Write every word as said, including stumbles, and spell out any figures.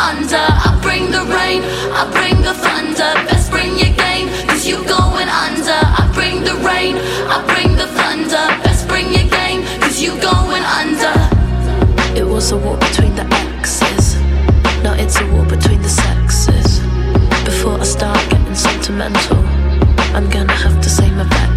under. I bring the rain, I bring the thunder. Best bring your game, cause you going under. I bring the rain, I bring the thunder. Best bring your game, cause you going under. It was a war between the exes. Now it's a war between the sexes. Before I start getting sentimental, I'm gonna have to say my back